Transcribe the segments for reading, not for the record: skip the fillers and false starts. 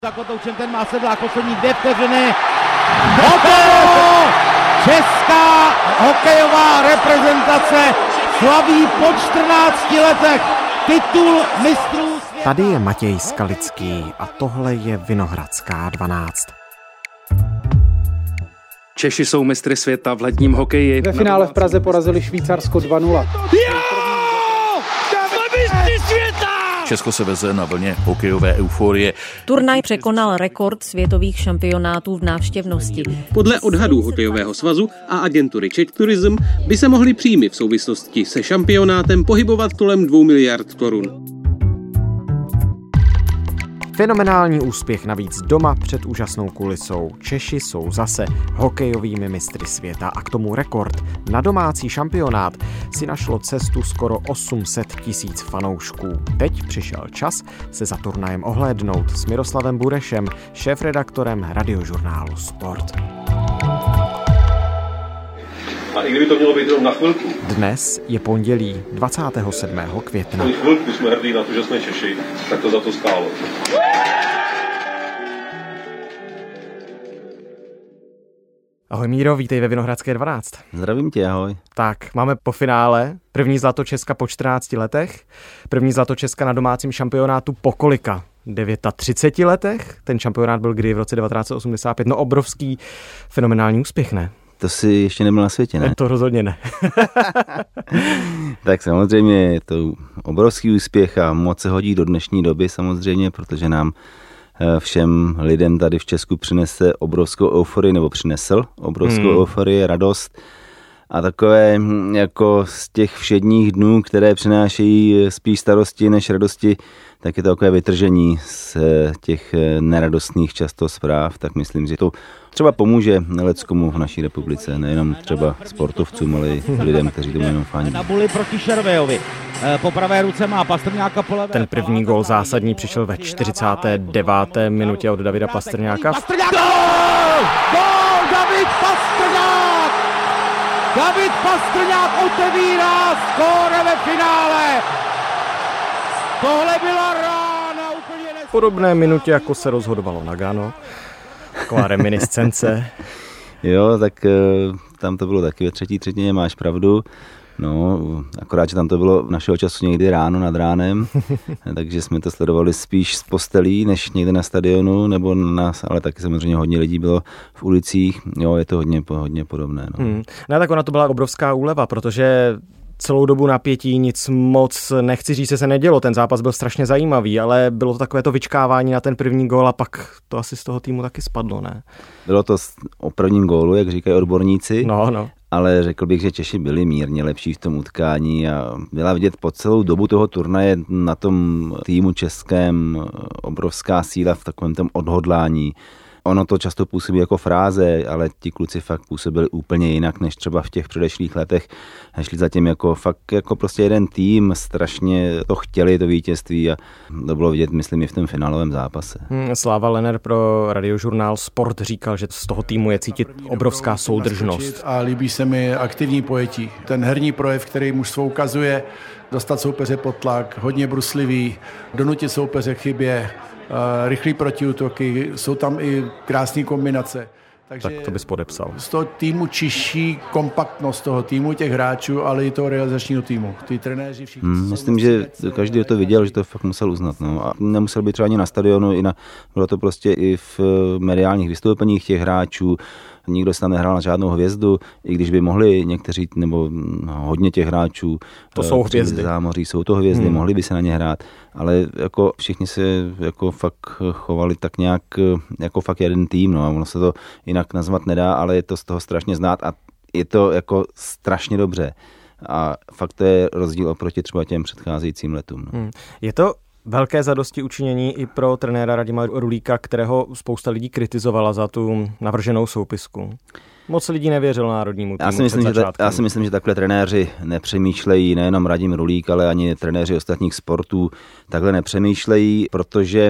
Za kotoučem ten má sedlák, poslední 2 vteřiny. Hotovo! Česká hokejová reprezentace slaví po 14 letech titul mistrů světa. Tady je Matěj Skalický a tohle je Vinohradská 12. Češi jsou mistry světa v ledním hokeji. Ve finále v Praze porazili Švýcarsko 2-0. Česko se veze na vlně hokejové euforie. Turnaj překonal rekord světových šampionátů v návštěvnosti. Podle odhadů hokejového svazu a agentury Czech Tourism by se mohly příjmy v souvislosti se šampionátem pohybovat kolem 2 miliard korun. Fenomenální úspěch navíc doma před úžasnou kulisou. Češi jsou zase hokejovými mistry světa a k tomu rekord. Na domácí šampionát si našlo cestu skoro 800 000 fanoušků. Teď přišel čas se za turnajem ohlédnout s Miroslavem Burešem, šéfredaktorem radiožurnálu Sport. A i kdyby to mělo být jenom na chvilku. Dnes je pondělí 27. května. Když chvilku jsme hrdí na to, že jsme Češi, tak to za to stálo. Ahoj Míro, vítej ve Vinohradské 12. Zdravím tě, ahoj. Tak, máme po finále první zlato Česka po 14 letech, první zlato Česka na domácím šampionátu po kolika? 39 letech? Ten šampionát byl kdy v roce 1985, no obrovský fenomenální úspěch, ne? To jsi ještě nebyl na světě, ne? To rozhodně ne. Tak samozřejmě je to obrovský úspěch a moc se hodí do dnešní doby samozřejmě, protože nám všem lidem tady v Česku přinese obrovskou euforii, nebo přinesl obrovskou euforii, radost a takové jako z těch všedních dnů, které přinášejí spíš starosti než radosti, tak je to takové vytržení z těch neradostných často zpráv, tak myslím, že to třeba pomůže leckomu v naší republice, nejenom třeba sportovcům, ale i lidem, kteří tomu jenom fandí. Na buli proti Šervejovi. Po pravé ruce má Pastrňáka, po levé. Ten první gól zásadní přišel ve 49. minutě od Davida Pastrňáka. Pastrňák! Gól! David Pastrňák! David Pastrňák otevírá skóre ve finále! Tohle byla rána úplně V podobné minutě, jako se rozhodovalo Nagano. Taková reminiscence. Jo, tak tam to bylo taky ve třetí třetině, máš pravdu. No, akorát, že tam to bylo v našeho času někdy ráno nad ránem, takže jsme to sledovali spíš z postelí, než někde na stadionu, nebo nás, ale taky samozřejmě hodně lidí bylo v ulicích. Jo, je to hodně podobné. No. No tak ona to byla obrovská úleva, protože celou dobu napětí, nic moc nechci říct, se nedělo. Ten zápas byl strašně zajímavý, ale bylo to takové to vyčkávání na ten první gól a pak to asi z toho týmu taky spadlo, ne? Bylo to o prvním gólu, jak říkají odborníci. No. Ale řekl bych, že Češi byli mírně lepší v tom utkání a byla vidět po celou dobu toho turnaje na tom týmu českém obrovská síla v takovém tom odhodlání. Ono to často působí jako fráze, ale ti kluci fakt působili úplně jinak, než třeba v těch předešlých letech. Šli zatím jako fakt jako prostě jeden tým, strašně to chtěli, to vítězství a to bylo vidět, myslím, i v tom finálovém zápase. Sláva Lenner pro radiožurnál Sport říkal, že z toho týmu je cítit obrovská soudržnost. A líbí se mi aktivní pojetí. Ten herní projev, který mužstvo ukazuje, dostat soupeře pod tlak, hodně bruslivý, donutit soupeře k chybě, rychlý protiútoky, jsou tam i krásné kombinace. Takže tak to bys podepsal. Z toho týmu čiší kompaktnost toho týmu, těch hráčů, ale i toho realizačního týmu. Ty trenéři všichni. Myslím, že každý to viděl, že to fakt musel uznat. No. A nemusel být třeba ani na stadionu, bylo to prostě i v mediálních vystoupeních těch hráčů. Nikdo se tam nehrál na žádnou hvězdu, i když by mohli někteří, nebo hodně těch hráčů. To jsou hvězdy. Zámoří jsou to hvězdy, mohli by se na ně hrát, ale jako všichni se jako fakt chovali tak nějak jako fakt jeden tým, no a ono se to jinak nazvat nedá, ale je to z toho strašně znát a je to jako strašně dobře. A fakt to je rozdíl oproti třeba těm předcházejícím letům. No. Je to velké zadosti učinění i pro trenéra Radima Rulíka, kterého spousta lidí kritizovala za tu navrženou soupisku. Moc lidí nevěřilo národnímu týmu já si myslím, že takhle trenéři nepřemýšlejí, nejenom Radim Rulík, ale ani trenéři ostatních sportů takhle nepřemýšlejí, protože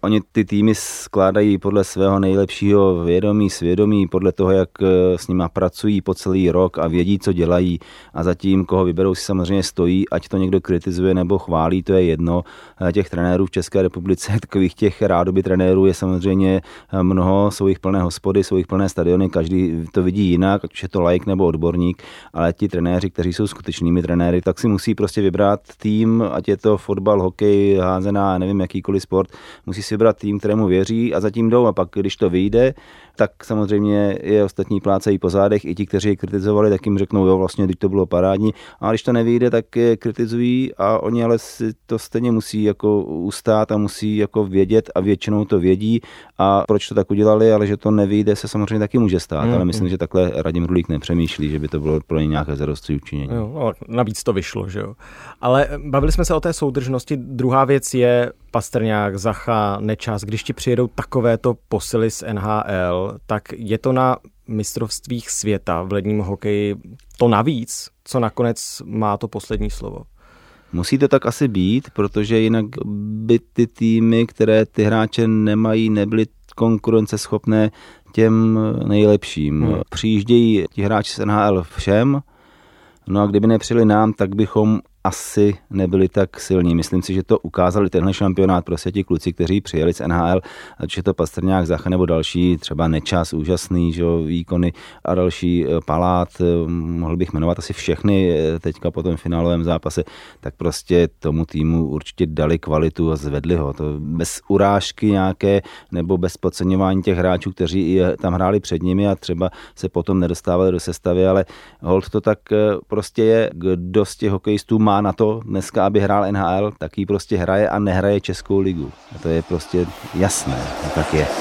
Oni ty týmy skládají podle svého nejlepšího vědomí, svědomí, podle toho, jak s nima pracují po celý rok a vědí, co dělají a zatím, koho vyberou, si samozřejmě stojí, ať to někdo kritizuje nebo chválí, to je jedno. Těch trenérů v České republice, takových těch rádoby trenérů je samozřejmě mnoho, jsou jich plné hospody, jsou jich plné stadiony, každý to vidí jinak, ať už je to laik nebo odborník, ale ti trenéři, kteří jsou skutečnými trenéry, tak si musí prostě vybrat tým, ať je to fotbal, hokej, házená, nevím, jakýkoliv sport, musí si vybrat tým, kterému věří a zatím jdou a pak, když to vyjde, tak samozřejmě je ostatní plácají po zádech, i ti, kteří je kritizovali, tak jim řeknou, jo, vlastně, když to bylo parádní, a když to nevyjde, tak je kritizují a oni ale si to stejně musí jako ustát a musí jako vědět a většinou to vědí a proč to tak udělali, ale že to nevyjde, se samozřejmě taky může stát, ale myslím, že takhle Radim Rulík nepřemýšlí, že by to bylo pro ně nějaké zarostří učinění. Jo, navíc to vyšlo, že jo. Ale bavili jsme se o té soudržnosti, druhá věc je Pastrňák, Zacha, Nečas, když ti přijedou takovéto posily z NHL, tak je to na mistrovstvích světa v ledním hokeji to navíc, co nakonec má to poslední slovo? Musí to tak asi být, protože jinak by ty týmy, které ty hráče nemají, nebyly konkurenceschopné těm nejlepším. Přijíždějí ti hráči z NHL všem, no a kdyby nepřijeli nám, tak bychom asi nebyli tak silní. Myslím si, že to ukázali tenhle šampionát, prostě ti kluci, kteří přijeli z NHL, ať je to Pastrňák, Zacha nebo další, třeba Nečas, úžasný, že jo, výkony a další, Palát, mohl bych jmenovat asi všechny teďka po tom finálovém zápase, tak prostě tomu týmu určitě dali kvalitu a zvedli ho. To bez urážky nějaké nebo bez podceňování těch hráčů, kteří tam hráli před nimi a třeba se potom nedostávali do sestavy, ale holt to tak prostě je, kdo z těch hokejistů má na to dneska, aby hrál NHL, tak ji prostě hraje a nehraje Českou ligu. A to je prostě jasné, tak je.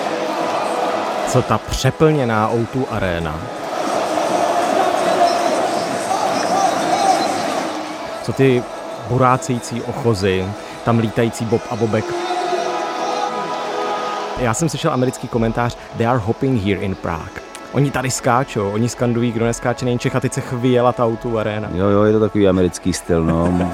Co ta přeplněná O2 Arena? Co ty burácející ochozy, tam lítající Bob a Bobek? Já jsem slyšel americký komentář They are hopping here in Prague. Oni tady skáčou, oni skandují, kdo neskáče nejen Čech a teď se chvíjela ta O2 Arena. Jo, je to takový americký styl, no.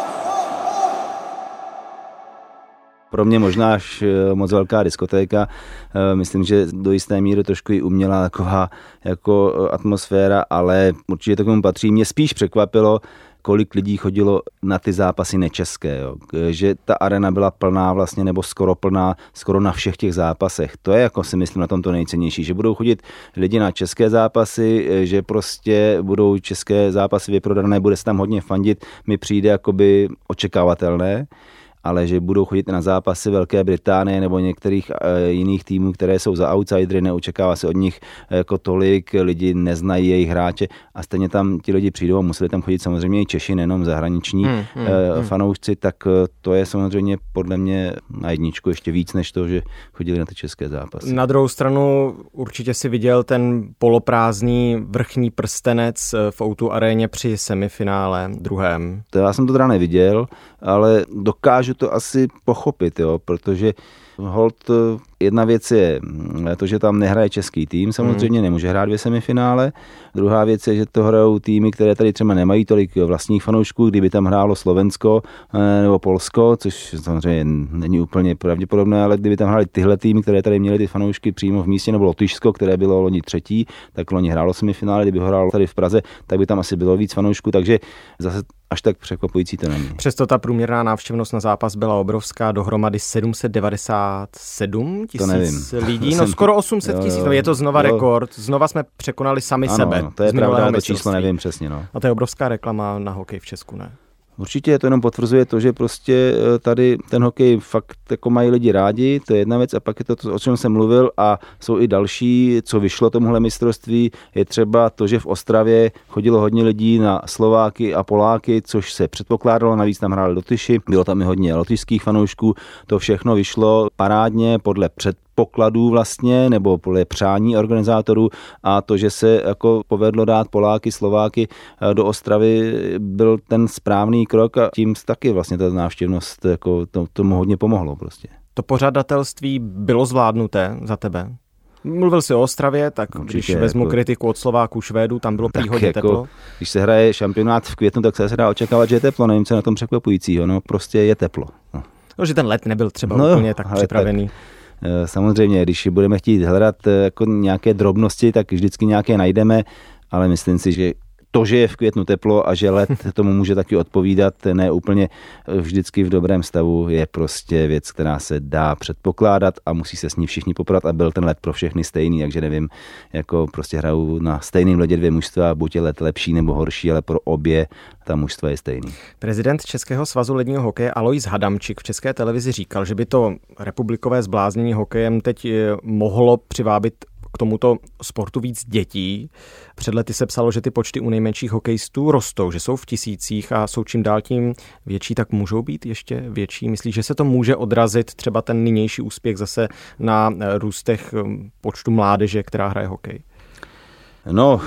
Pro mě možná až moc velká diskotéka. Myslím, že do jisté míry trošku i umělá taková jako atmosféra, ale určitě to k tomu patří. Mě spíš překvapilo, kolik lidí chodilo na ty zápasy nečeské, jo. Že ta arena byla plná vlastně, nebo skoro plná, skoro na všech těch zápasech. To je, jako si myslím, na tom to nejcennější, že budou chodit lidi na české zápasy, že prostě budou české zápasy vyprodané, bude se tam hodně fandit, mi přijde jakoby očekávatelné, ale že budou chodit na zápasy Velké Británie nebo některých jiných týmů, které jsou za outsidery, neočekává se od nich jako tolik, lidi neznají jejich hráče a stejně tam ti lidi přijdou a museli tam chodit samozřejmě i Češi, nejenom zahraniční fanoušci, tak to je samozřejmě podle mě na jedničku ještě víc, než to, že chodili na ty české zápasy. Na druhou stranu určitě si viděl ten poloprázdný vrchní prstenec v O2 aréně při semifinále druhém. To já jsem to teda neviděl, ale dokážu to asi pochopit, jo, protože holt jedna věc je to, že tam nehraje český tým, samozřejmě nemůže hrát dvě semifinále. Druhá věc je, že to hrajou týmy, které tady třeba nemají tolik vlastních fanoušků, kdyby tam hrálo Slovensko nebo Polsko, což samozřejmě není úplně pravděpodobné, ale kdyby tam hráli tyhle týmy, které tady měly ty fanoušky přímo v místě, nebo Lotyšsko, které bylo loni třetí, tak loni hrálo semifinále, kdyby ho hrálo tady v Praze, tak by tam asi bylo víc fanoušků, takže zase až tak překvapující to není. Přesto ta průměrná návštěvnost na zápas byla obrovská, dohromady 797 tisíc lidí, no skoro 800 tisíc, no je to znova rekord, znova jsme překonali sami sebe. No, to je pravda, to číslo nevím přesně. No. A to je obrovská reklama na hokej v Česku, ne? Určitě to jenom potvrzuje to, že prostě tady ten hokej fakt jako mají lidi rádi, to je jedna věc a pak je to, o čem jsem mluvil a jsou i další, co vyšlo tomuhle mistrovství, je třeba to, že v Ostravě chodilo hodně lidí na Slováky a Poláky, což se předpokládalo, navíc tam hráli Lotyši, bylo tam i hodně lotyšských fanoušků, to všechno vyšlo parádně podle předpokladů vlastně, nebo podle přání organizátorů a to, že se jako povedlo dát Poláky, Slováky do Ostravy, byl ten správný krok a tím taky vlastně ta návštěvnost jako tomu hodně pomohlo prostě. To pořadatelství bylo zvládnuté za tebe? Mluvil jsi o Ostravě, tak určitě, když vezmu kritiku od Slováků, Švédů, tam bylo prý hodně teplo. Když se hraje šampionát v květnu, tak se dá očekávat, že je teplo, nevím, co je na tom překvapujícího, no prostě je teplo. No. No, že ten let nebyl třeba úplně tak připravený. Samozřejmě, když budeme chtít hledat jako nějaké drobnosti, tak vždycky nějaké najdeme, ale myslím si, že to, že je v květnu teplo a že led tomu může taky odpovídat, ne úplně vždycky v dobrém stavu, je prostě věc, která se dá předpokládat a musí se s ní všichni poprat a byl ten led pro všechny stejný, takže nevím, jako prostě hrajou na stejném ledě dvě mužstva, buď je led lepší nebo horší, ale pro obě ta mužstva je stejný. Prezident Českého svazu ledního hokeje Alois Hadamčík v České televizi říkal, že by to republikové zbláznění hokejem teď mohlo přivábit k tomuto sportu víc dětí. Před lety se psalo, že ty počty u nejmenších hokejistů rostou, že jsou v tisících a jsou čím dál tím větší, tak můžou být ještě větší. Myslíš, že se to může odrazit třeba ten nynější úspěch zase na růstech počtu mládeže, která hraje hokej? No,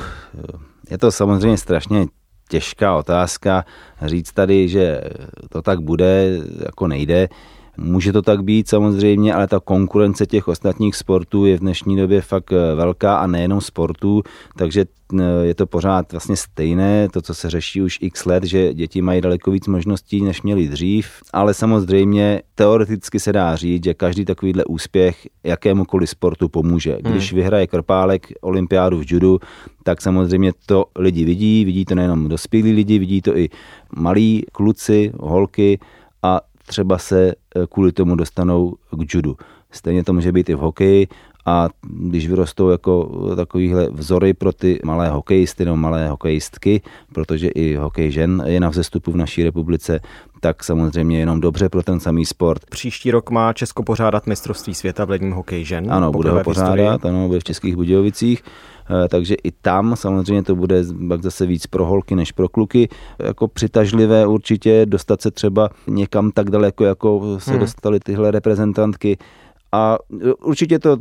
je to samozřejmě strašně těžká otázka. Říct tady, že to tak bude, jako nejde. Může to tak být samozřejmě, ale ta konkurence těch ostatních sportů je v dnešní době fakt velká a nejenom sportů, takže je to pořád vlastně stejné, to, co se řeší už x let, že děti mají daleko víc možností, než měli dřív, ale samozřejmě teoreticky se dá říct, že každý takovýhle úspěch jakémukoliv sportu pomůže. Když vyhraje Krpálek olympiádu v judu, tak samozřejmě to lidi vidí to nejenom dospělí lidi, vidí to i malí kluci, holky a třeba se kvůli tomu dostanou k judu. Stejně to může být i v hokeji a když vyrostou jako takovýhle vzory pro ty malé hokejisty nebo malé hokejistky, protože i hokej žen je na vzestupu v naší republice, tak samozřejmě jenom dobře pro ten samý sport. Příští rok má Česko pořádat mistrovství světa v ledním hokeji žen. Ano, bude ho pořádat, ano, bude v Českých Budějovicích. Takže i tam samozřejmě to bude pak zase víc pro holky než pro kluky. Jako přitažlivé určitě dostat se třeba někam tak daleko, jako se dostaly tyhle reprezentantky. A určitě to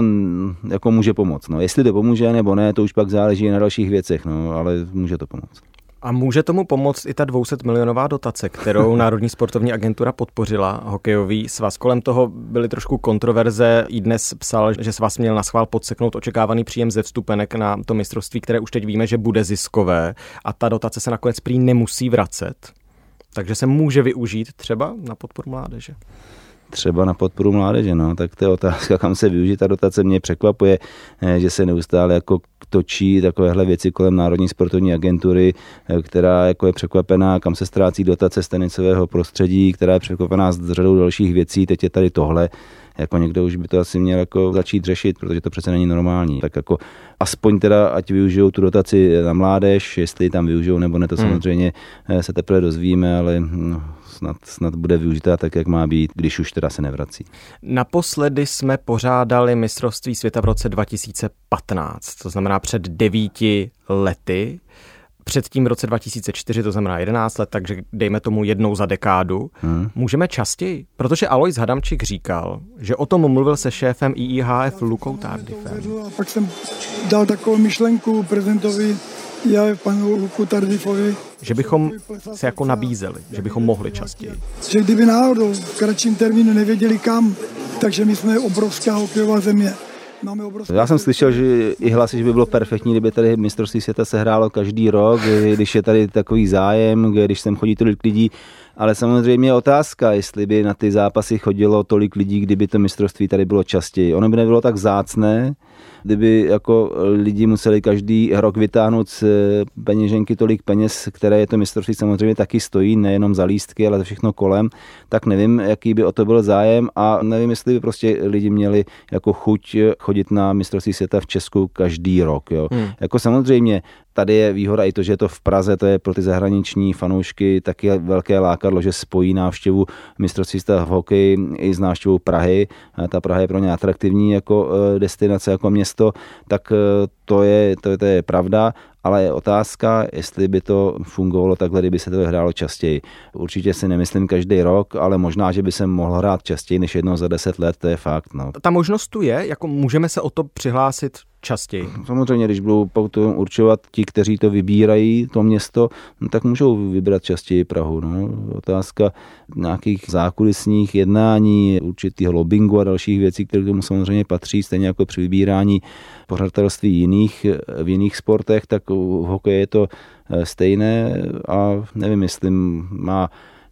jako může pomoct. No, jestli to pomůže nebo ne, to už pak záleží na dalších věcech, no, ale může to pomoct. A může tomu pomoct i ta 200 milionová dotace, kterou Národní sportovní agentura podpořila hokejový svaz. Kolem toho byly trošku kontroverze. I dnes psal, že svaz měl naschvál podseknout očekávaný příjem ze vstupenek na to mistrovství, které už teď víme, že bude ziskové a ta dotace se nakonec prý nemusí vracet. Takže se může využít třeba na podporu mládeže. Třeba na podporu mládeže, no, tak to je otázka, kam se využít. Ta dotace mě překvapuje, že se neustále jako točí takovéhle věci kolem Národní sportovní agentury, která jako je překvapená, kam se ztrácí dotace z tenisového prostředí, která je překvapená s řadou dalších věcí. Teď je tady tohle. Jako někdo už by to asi měl jako začít řešit, protože to přece není normální. Tak jako aspoň teda, ať využijou tu dotaci na mládež, jestli tam využijou nebo ne, to samozřejmě se teprve dozvíme, ale snad bude využitá tak, jak má být, když už teda se nevrací. Naposledy jsme pořádali mistrovství světa v roce 2015, to znamená před 9 lety. Předtím v roce 2004, to znamená 11 let, takže dejme tomu jednou za dekádu. Můžeme častěji? Protože Alois Hadamčík říkal, že o tom mluvil se šéfem IIHF Lukou Tardifem. A pak jsem dal takovou myšlenku prezidentovi panu Luku Tardifovi. Že bychom se jako nabízeli, že bychom mohli častěji. Že kdyby náhodou v kratším termínu nevěděli kam, takže my jsme obrovská hokejová země. Já jsem slyšel, že i hlasy, že by bylo perfektní, kdyby tady mistrovství světa se hrálo každý rok, když je tady takový zájem, když sem chodí tolik lidí, ale samozřejmě je otázka, jestli by na ty zápasy chodilo tolik lidí, kdyby to mistrovství tady bylo častěji. Ono by nebylo tak vzácné, kdyby jako lidi museli každý rok vytáhnout z peněženky tolik peněz, které je to mistrovství samozřejmě taky stojí, nejenom za lístky, ale za všechno kolem, tak nevím, jaký by o to byl zájem a nevím, jestli by prostě lidi měli jako chuť chodit na mistrovství světa v Česku každý rok. Jo. Jako samozřejmě tady je výhoda i to, že je to v Praze, to je pro ty zahraniční fanoušky taky velké lákadlo, že spojí návštěvu mistrovství světa v hokeji i s návštěvou Prahy. A ta Praha je pro ně atraktivní jako destinace, jako město, tak to je pravda, ale je otázka, jestli by to fungovalo takhle, kdyby se to hrálo častěji. Určitě si nemyslím každý rok, ale možná, že by se mohlo hrát častěji než jednou za 10 let, to je fakt. No. Ta možnost tu je, jako můžeme se o to přihlásit častěji. Samozřejmě, když budou potom určovat ti, kteří to vybírají, to město, tak můžou vybrat častěji Prahu. No. Otázka nějakých zákulisních jednání, určitého lobbingu a dalších věcí, které k tomu samozřejmě patří, stejně jako při vybírání pořadatelství v jiných sportech, tak v hokeji je to stejné a nevím, jestli má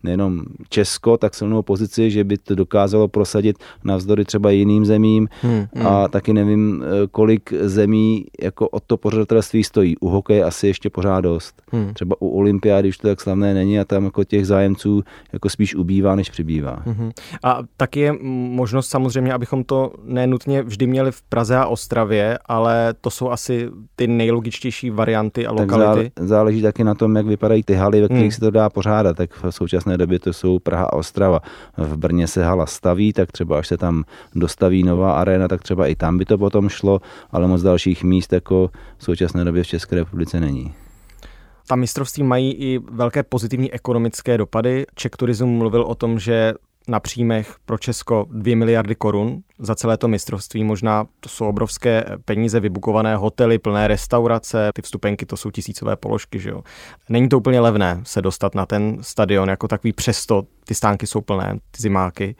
nejenom Česko tak silnou pozici, že by to dokázalo prosadit navzdory třeba jiným zemím a taky nevím, kolik zemí jako od to pořadatelství stojí. U hokeje asi ještě pořád dost. Třeba u olympiády už to tak slavné není a tam jako těch zájemců jako spíš ubývá, než přibývá. A taky je možnost samozřejmě, abychom to nenutně vždy měli v Praze a Ostravě, ale to jsou asi ty nejlogičtější varianty a lokality. Tak záleží taky na tom, jak vypadají ty haly, ve kterých se to dá pořádat. Tak v současné době to jsou Praha a Ostrava. V Brně se hala staví, tak třeba až se tam dostaví nová arena, tak třeba i tam by to potom šlo, ale moc dalších míst jako v současné době v České republice není. Ta mistrovství mají i velké pozitivní ekonomické dopady. Czech Tourism mluvil o tom, že na příjmech pro Česko 2 miliardy korun za celé to mistrovství. Možná to jsou obrovské peníze, vybukované hotely, plné restaurace, ty vstupenky, to jsou tisícové položky, že jo. Není to úplně levné se dostat na ten stadion jako takový, přesto ty stánky jsou plné, ty zimáky.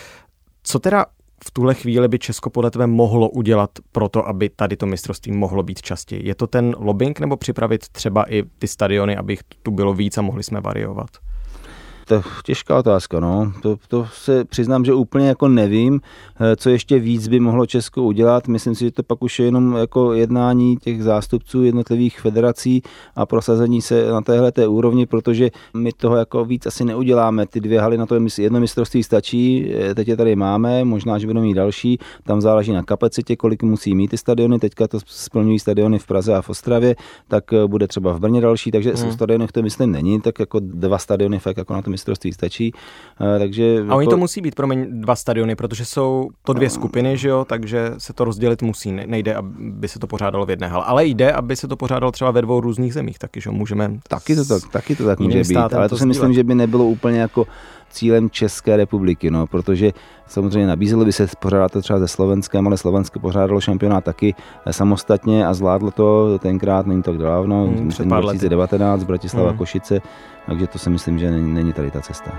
Co teda v tuhle chvíli by Česko podle tebe mohlo udělat pro to, aby tady to mistrovství mohlo být častěji? Je to ten lobbying nebo připravit třeba i ty stadiony, aby jich tu bylo víc a mohli jsme variovat? To je těžká otázka, no. To se přiznám, že úplně jako nevím, co ještě víc by mohlo Česko udělat. Myslím si, že to pak už je jenom jako jednání těch zástupců jednotlivých federací a prosazení se na téhleté úrovni, protože my toho jako víc asi neuděláme. Ty 2 haly na to jedno mistrovství stačí, teď je tady máme, možná, že budeme mít další. Tam záleží na kapacitě, kolik musí mít ty stadiony. Teďka to splňují stadiony v Praze a v Ostravě, tak bude třeba v Brně další, takže v stadionech to myslím není, tak jako 2 stadiony fakt jako na to mistrovství stačí. Takže a oni to musí být, 2 stadiony, protože jsou to 2 skupiny, že jo, takže se to rozdělit musí. Nejde, aby se to pořádalo v jedné hale, ale jde, aby se to pořádalo třeba ve 2 různých zemích, taky, že můžeme. Taky to tak může být, ale to si myslím, že by nebylo úplně jako cílem České republiky, no, protože samozřejmě nabízelo by se pořádat to třeba se Slovenskem, ale Slovensko pořádalo šampionát taky samostatně a zvládlo to tenkrát, není tak dávno, 2019, Bratislava, Košice, takže to si myslím, že není tady ta cesta.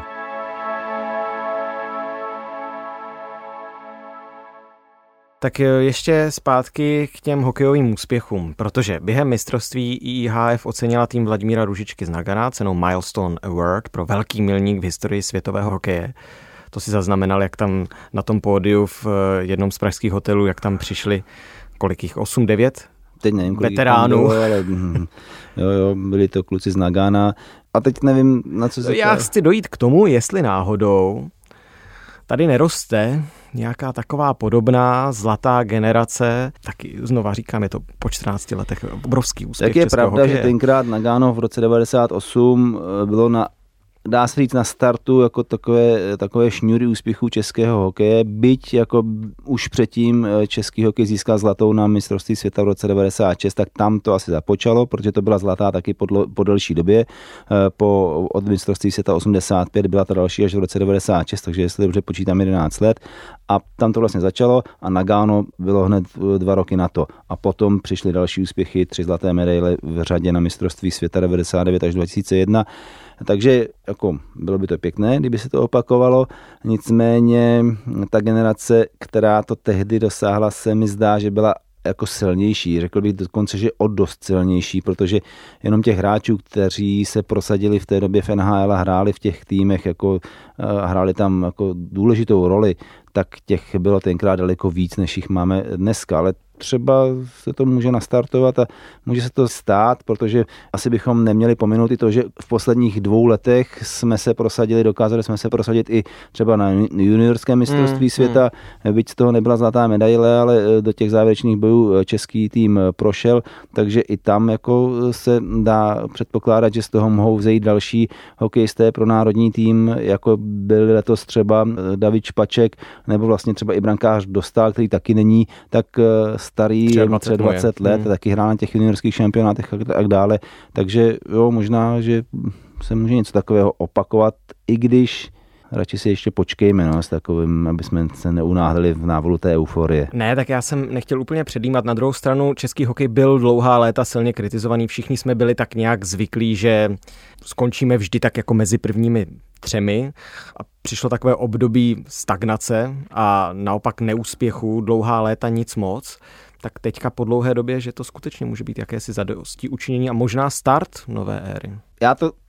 Tak ještě zpátky k těm hokejovým úspěchům, protože během mistrovství IIHF ocenila tým Vladimíra Růžičky z Nagana cenou Milestone Award pro velký milník v historii světového hokeje. To si zaznamenal, jak tam na tom pódiu v jednom z pražských hotelů, jak tam přišli, kolik jich, 8-9? Teď nevím, kolik veteránů. Bylo, ale jo, byli to kluci z Nagana a teď nevím, na co se... Já chci dojít k tomu, jestli náhodou tady neroste nějaká taková podobná zlatá generace, taky znova říkám, je to po 14 letech obrovský úspěch. Tak je pravda, hokeje. Že tenkrát Nagano v roce 98 bylo dá se říct na startu jako takové šňůry úspěchů českého hokeje, byť jako už předtím český hokej získal zlatou na mistrovství světa v roce 96, tak tam to asi započalo, protože to byla zlatá taky po delší době. Od mistrovství světa 85 byla ta další až v roce 96, takže jestli dobře počítám 11 let. A tam to vlastně začalo a Nagano bylo hned 2 roky na to. A potom přišly další úspěchy, 3 zlaté medaile v řadě na mistrovství světa 99 až 2001. Takže jako bylo by to pěkné, kdyby se to opakovalo, nicméně ta generace, která to tehdy dosáhla, se mi zdá, že byla jako silnější. Řekl bych dokonce, že o dost silnější, protože jenom těch hráčů, kteří se prosadili v té době v NHL a hráli v těch týmech, jako hráli tam jako důležitou roli, tak těch bylo tenkrát daleko víc, než jich máme dneska, ale třeba se to může nastartovat a může se to stát, protože asi bychom neměli pominout i to, že v posledních 2 letech dokázali jsme se prosadit i třeba na juniorském mistrovství světa, byť z toho nebyla zlatá medaile, ale do těch závěrečných bojů český tým prošel, takže i tam jako se dá předpokládat, že z toho mohou vzejít další hokejisté pro národní tým, jako byl letos třeba David Špaček, nebo vlastně třeba i brankář Dostál, který taky není tak starý, 20 let, taky hrál na těch juniorských šampionátech a tak dále. Takže jo, možná, že se může něco takového opakovat, i když radši si ještě počkejme, no, s takovým, aby jsme se neunáhlili v návalu té euforie. Ne, tak já jsem nechtěl úplně předjímat. Na druhou stranu český hokej byl dlouhá léta silně kritizovaný. Všichni jsme byli tak nějak zvyklí, že skončíme vždy tak jako mezi prvními 3 a přišlo takové období stagnace a naopak neúspěchu, dlouhá léta nic moc. Tak teďka po dlouhé době, že to skutečně může být jakési zadosti učinění a možná start nové éry. Já to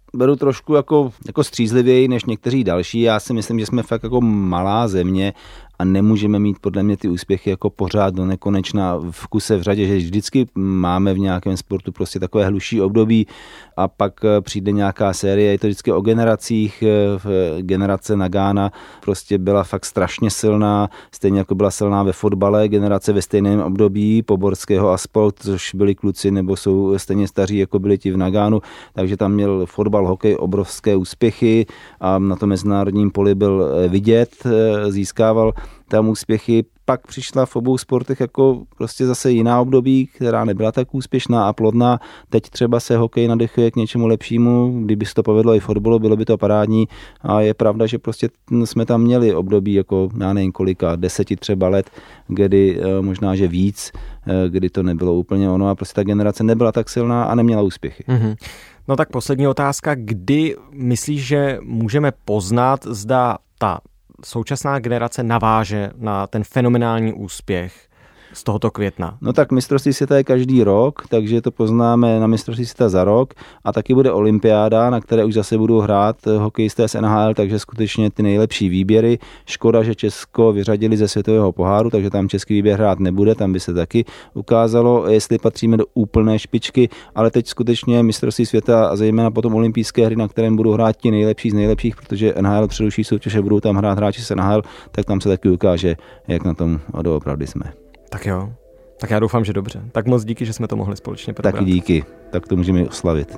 beru trošku jako střízlivěji než někteří další. Já si myslím, že jsme fakt jako malá země a nemůžeme mít podle mě ty úspěchy jako pořád do nekonečna v kuse v řadě, že vždycky máme v nějakém sportu prostě takové hluší období a pak přijde nějaká série, je to vždycky o generacích. Generace Nagana prostě byla fakt strašně silná, stejně jako byla silná ve fotbale, generace ve stejném období Poborského a spol, což byli kluci nebo jsou stejně staří, jako byli ti v Nagánu, takže tam měl fotbal, hokej obrovské úspěchy a na to mezinárodním poli byl vidět, získával tam úspěchy. Pak přišla v obou sportech jako prostě zase jiná období, která nebyla tak úspěšná a plodná. Teď třeba se hokej nadechuje k něčemu lepšímu, kdyby se to povedlo i fotbalu, bylo by to parádní a je pravda, že prostě jsme tam měli období jako já nevím kolika, 10 třeba let, kdy možná, že víc, kdy to nebylo úplně ono a prostě ta generace nebyla tak silná a neměla úspěchy. Mm-hmm. No tak poslední otázka, kdy myslíš, že můžeme poznat, zda ta současná generace naváže na ten fenomenální úspěch z tohoto května? No tak mistrovství světa je každý rok, takže to poznáme na mistrovství světa za rok a taky bude olympiáda, na které už zase budou hrát hokejisté z NHL, takže skutečně ty nejlepší výběry. Škoda, že Česko vyřadili ze světového poháru, takže tam český výběr hrát nebude, tam by se taky ukázalo, jestli patříme do úplné špičky, ale teď skutečně mistrovství světa a zejména potom olympijské hry, na kterém budou hrát ti nejlepší z nejlepších, protože NHL přeruší soutěže, budou tam hrát hráči z NHL, tak tam se taky ukáže, jak na tom doopravdy jsme. Tak jo, tak já doufám, že dobře. Tak moc díky, že jsme to mohli společně probrat. Taky díky, tak to můžeme oslavit.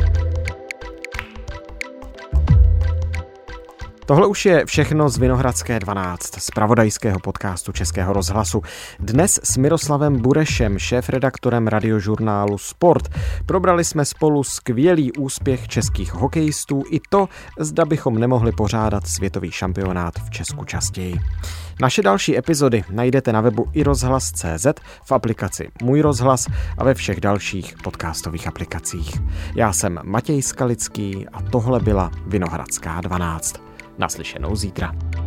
Tohle už je všechno z Vinohradské 12, z zpravodajského podcastu Českého rozhlasu. Dnes s Miroslavem Burešem, šéfredaktorem radiožurnálu Sport. Probrali jsme spolu skvělý úspěch českých hokejistů i to, zda bychom nemohli pořádat světový šampionát v Česku častěji. Naše další epizody najdete na webu iRozhlas.cz, v aplikaci Můj rozhlas a ve všech dalších podcastových aplikacích. Já jsem Matěj Skalický a tohle byla Vinohradská 12. Naslyšenou zítra.